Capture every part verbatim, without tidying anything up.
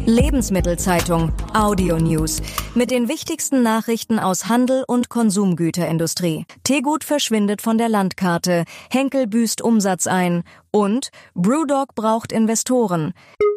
Lebensmittelzeitung Audio News mit den wichtigsten Nachrichten aus Handel und Konsumgüterindustrie. Teegut verschwindet von der Landkarte, Henkel büßt Umsatz ein und Brewdog braucht Investoren.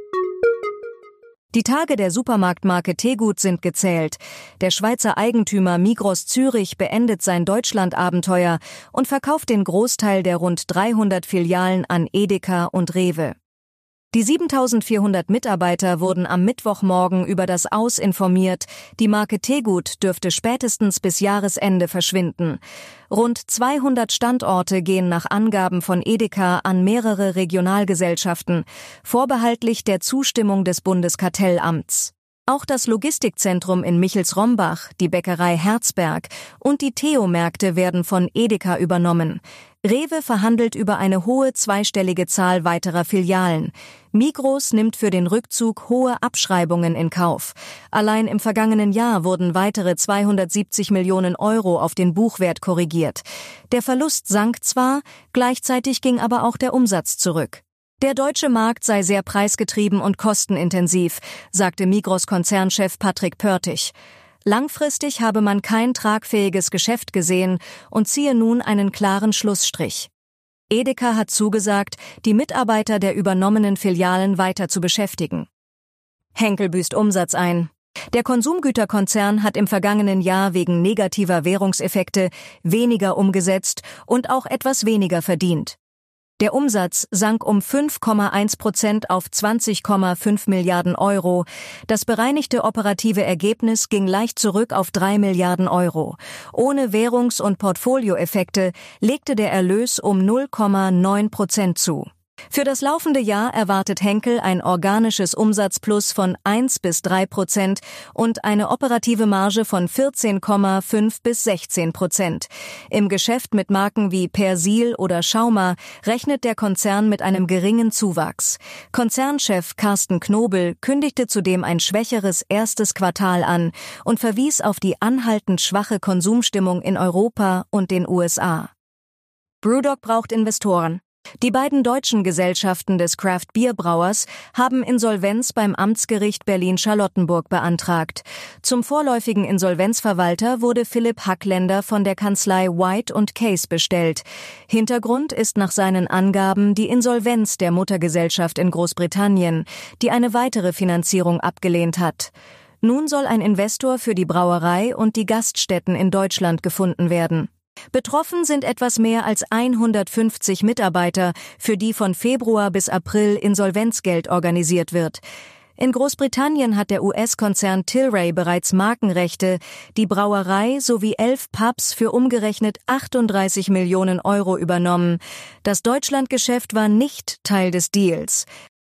Die Tage der Supermarktmarke Teegut sind gezählt. Der Schweizer Eigentümer Migros Zürich beendet sein Deutschlandabenteuer und verkauft den Großteil der rund dreihundert Filialen an Edeka und Rewe. Die siebentausendvierhundert Mitarbeiter wurden am Mittwochmorgen über das Aus informiert. Die Marke Teegut dürfte spätestens bis Jahresende verschwinden. Rund zweihundert Standorte gehen nach Angaben von Edeka an mehrere Regionalgesellschaften, vorbehaltlich der Zustimmung des Bundeskartellamts. Auch das Logistikzentrum in Michels-Rombach, die Bäckerei Herzberg und die Theo-Märkte werden von Edeka übernommen. Rewe verhandelt über eine hohe zweistellige Zahl weiterer Filialen. Migros nimmt für den Rückzug hohe Abschreibungen in Kauf. Allein im vergangenen Jahr wurden weitere zweihundertsiebzig Millionen Euro auf den Buchwert korrigiert. Der Verlust sank zwar, gleichzeitig ging aber auch der Umsatz zurück. Der deutsche Markt sei sehr preisgetrieben und kostenintensiv, sagte Migros-Konzernchef Patrick Pörtig. Langfristig habe man kein tragfähiges Geschäft gesehen und ziehe nun einen klaren Schlussstrich. Edeka hat zugesagt, die Mitarbeiter der übernommenen Filialen weiter zu beschäftigen. Henkel büßt Umsatz ein. Der Konsumgüterkonzern hat im vergangenen Jahr wegen negativer Währungseffekte weniger umgesetzt und auch etwas weniger verdient. Der Umsatz sank um fünf Komma eins Prozent auf zwanzig Komma fünf Milliarden Euro. Das bereinigte operative Ergebnis ging leicht zurück auf drei Milliarden Euro. Ohne Währungs- und Portfolioeffekte legte der Erlös um null Komma neun Prozent zu. Für das laufende Jahr erwartet Henkel ein organisches Umsatzplus von eins bis drei Prozent und eine operative Marge von vierzehn Komma fünf bis sechzehn Prozent. Im Geschäft mit Marken wie Persil oder Schauma rechnet der Konzern mit einem geringen Zuwachs. Konzernchef Carsten Knobel kündigte zudem ein schwächeres erstes Quartal an und verwies auf die anhaltend schwache Konsumstimmung in Europa und den U S A. Brewdog braucht Investoren. Die beiden deutschen Gesellschaften des Craft-Bier-Brauers haben Insolvenz beim Amtsgericht Berlin-Charlottenburg beantragt. Zum vorläufigen Insolvenzverwalter wurde Philipp Hackländer von der Kanzlei White und Case bestellt. Hintergrund ist nach seinen Angaben die Insolvenz der Muttergesellschaft in Großbritannien, die eine weitere Finanzierung abgelehnt hat. Nun soll ein Investor für die Brauerei und die Gaststätten in Deutschland gefunden werden. Betroffen sind etwas mehr als hundertfünfzig Mitarbeiter, für die von Februar bis April Insolvenzgeld organisiert wird. In Großbritannien hat der U S-Konzern Tilray bereits Markenrechte, die Brauerei sowie elf Pubs für umgerechnet achtunddreißig Millionen Euro übernommen. Das Deutschlandgeschäft war nicht Teil des Deals.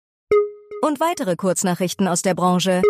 Und weitere Kurznachrichten aus der Branche.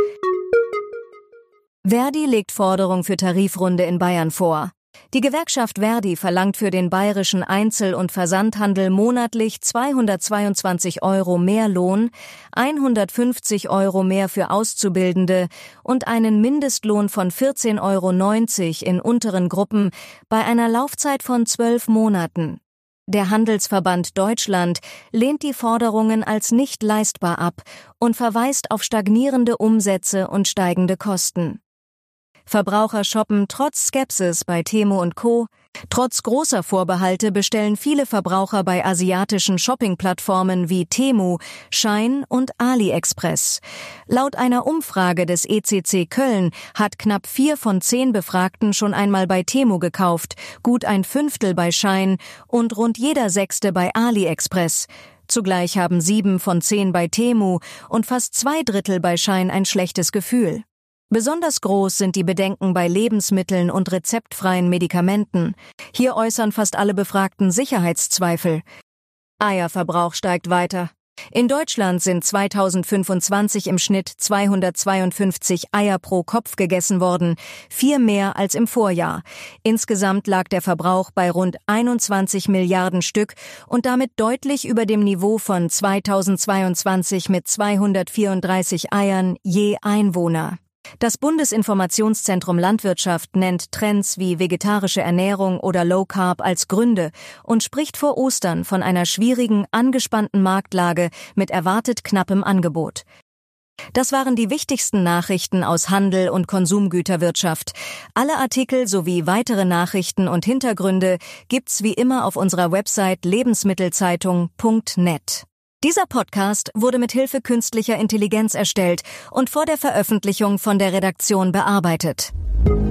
Verdi legt Forderung für Tarifrunde in Bayern vor. Die Gewerkschaft Verdi verlangt für den bayerischen Einzel- und Versandhandel monatlich zweihundertzweiundzwanzig Euro mehr Lohn, hundertfünfzig Euro mehr für Auszubildende und einen Mindestlohn von vierzehn Euro neunzig in unteren Gruppen bei einer Laufzeit von zwölf Monaten. Der Handelsverband Deutschland lehnt die Forderungen als nicht leistbar ab und verweist auf stagnierende Umsätze und steigende Kosten. Verbraucher shoppen trotz Skepsis bei Temu und Co. Trotz großer Vorbehalte bestellen viele Verbraucher bei asiatischen Shopping-Plattformen wie Temu, Shein und AliExpress. Laut einer Umfrage des E C C Köln hat knapp vier von zehn Befragten schon einmal bei Temu gekauft, gut ein Fünftel bei Shein und rund jeder Sechste bei AliExpress. Zugleich haben sieben von zehn bei Temu und fast zwei Drittel bei Shein ein schlechtes Gefühl. Besonders groß sind die Bedenken bei Lebensmitteln und rezeptfreien Medikamenten. Hier äußern fast alle Befragten Sicherheitszweifel. Eierverbrauch steigt weiter. In Deutschland sind zweitausendfünfundzwanzig im Schnitt zweihundertzweiundfünfzig Eier pro Kopf gegessen worden, vier mehr als im Vorjahr. Insgesamt lag der Verbrauch bei rund einundzwanzig Milliarden Stück und damit deutlich über dem Niveau von zweitausendzweiundzwanzig mit zweihundertvierunddreißig Eiern je Einwohner. Das Bundesinformationszentrum Landwirtschaft nennt Trends wie vegetarische Ernährung oder Low Carb als Gründe und spricht vor Ostern von einer schwierigen, angespannten Marktlage mit erwartet knappem Angebot. Das waren die wichtigsten Nachrichten aus Handel und Konsumgüterwirtschaft. Alle Artikel sowie weitere Nachrichten und Hintergründe gibt's wie immer auf unserer Website lebensmittelzeitung punkt net. Dieser Podcast wurde mit Hilfe künstlicher Intelligenz erstellt und vor der Veröffentlichung von der Redaktion bearbeitet.